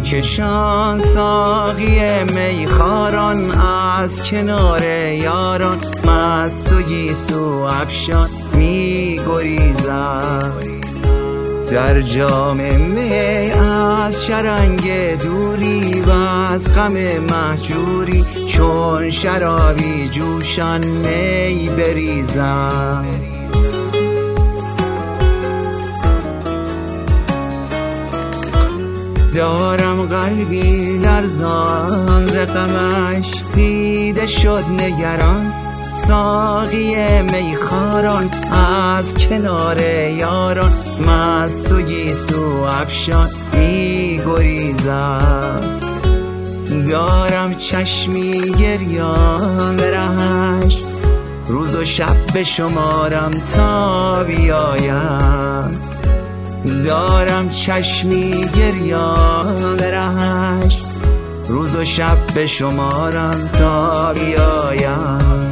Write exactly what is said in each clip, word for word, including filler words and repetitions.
میکشان ساقی میخاران از کنار یاران، مست و گیسو افشان میگریزم. در جام می از شرنگ دوری و از غم مهجوری، چون شرابی جوشان می بریزم. دارم قلبی لرزان ز غمش، دیده شد نگران ساقی میخاران از کنار یاران، مست و گیسو افشان میگریزم. دارم چشمی گریان به رهش، روز و شب به شمارم تا بیایم. دارم چشمی گریان به رهش، روز و شب به شمارم تا بیایم.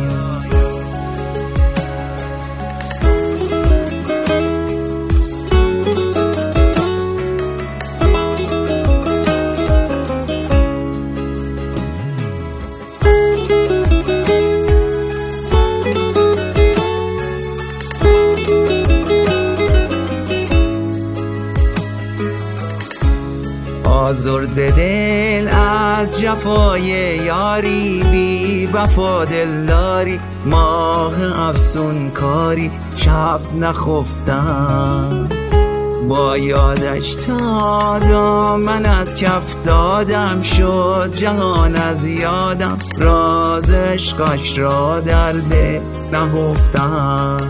آزرده دل از جفای یاری، بی وفا دلداری ماه افسون کاری، شب نخفتم با یادش تا دامن از کف دادم، شد جهان از یادم راز عشقش را در دل نهفتم.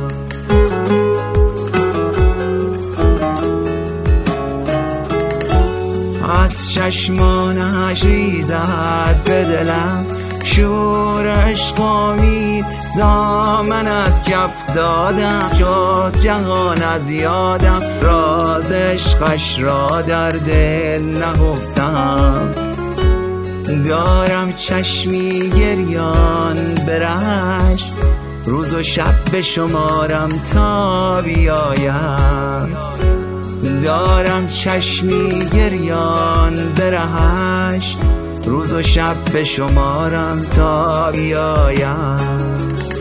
از چشمانش ریزد به دلم شور عشق امید، دامن از کف دادم شد جهان از یادم راز عشقش را در دل نهفتم. دارم چشمی گریان به رهش، روز و شب به شمارم تا بیایم. دارم چشمی گریان به رهش، روز و شب به شمارم تا بیایم.